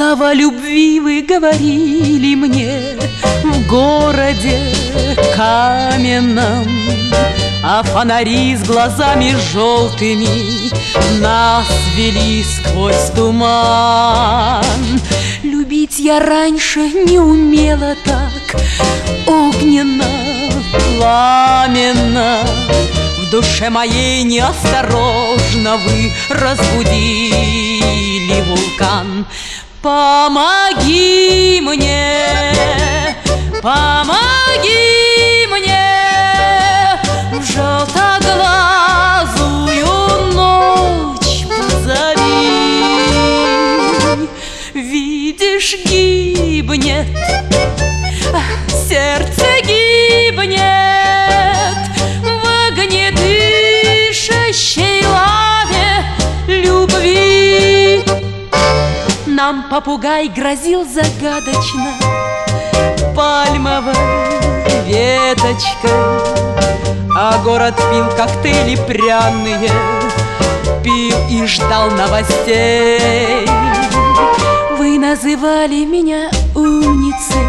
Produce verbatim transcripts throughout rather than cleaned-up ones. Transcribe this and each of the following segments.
Слова любви вы говорили мне в городе каменном, а фонари с глазами желтыми нас вели сквозь туман. Любить я раньше не умела так огненно, пламенно. В душе моей неосторожно вы разбудили вулкан. Помоги мне, помоги мне, в желтоглазую ночь позови. Видишь, гибнет, сердце гибнет в огнедышащей лаве любви. Нам попугай грозил загадочно пальмовой веточкой, а город пил коктейли пряные, пил и ждал новостей. Вы называли меня умницей,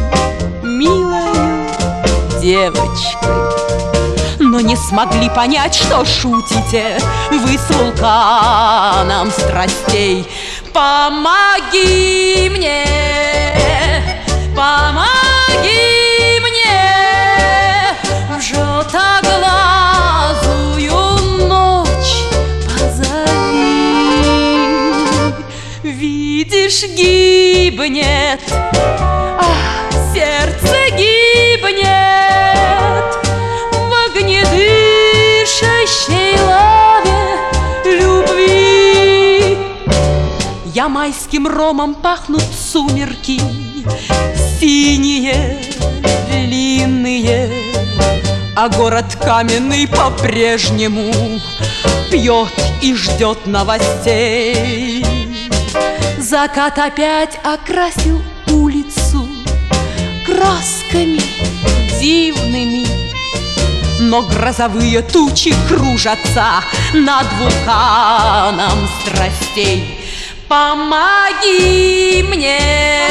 милою девочкой, но не смогли понять, что шутите вы с вулканом страстей. Помоги мне, помоги мне, в желтоглазую ночь позови. Видишь, гибнет, ах, сердце гибнет в огнедышащей лаве любви. Я майским ромом пахнут сумерки, синие, длинные, а город каменный по-прежнему пьет и ждет новостей. Закат опять окрасил улицу красками дивными, но грозовые тучи кружатся над вулканом страстей. Помоги мне,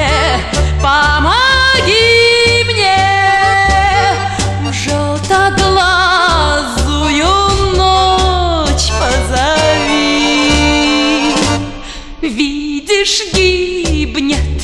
помоги мне, в желтоглазую ночь позови. Видишь, гибнет